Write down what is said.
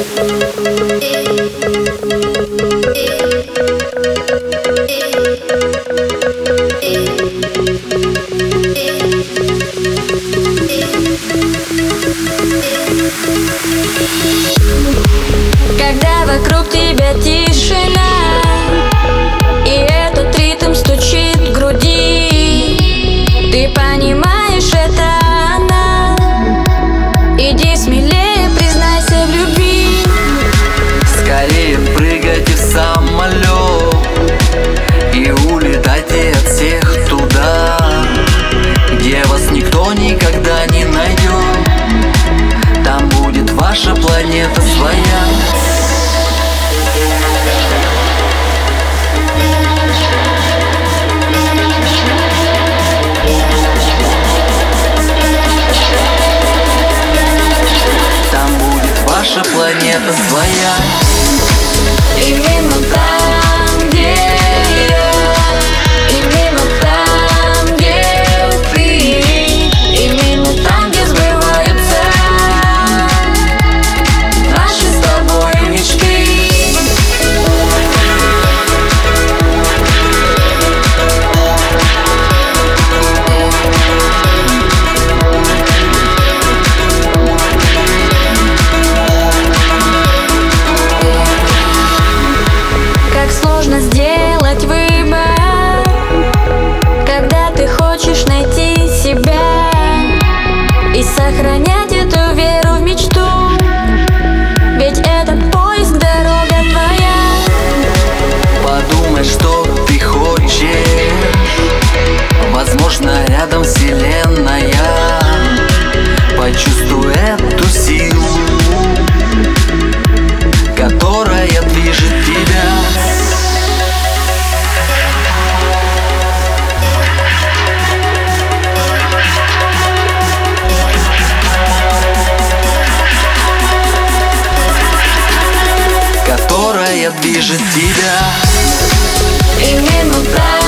Когда вокруг тебя тишина, и этот ритм стучит в груди, ты понимаешь, это она. Иди смелее, признайся в любви. Скорее прыгайте в самолет и улетайте от всех туда, где вас никто никогда не найдет. Там будет ваша планета своя. Там будет ваша планета своя. Именно там, где я, именно там, где ты, именно там, где сбываются наши с тобой мечты. Как сложно сделать выбор, когда ты хочешь найти себя и сохранять эту веру в мечту. Ведь этот поиск — дорога твоя. Подумай, что ты хочешь. Возможно, рядом вселенная. Почувствуй эту силу, которая движет тебя. Которая движет тебя. Именно так.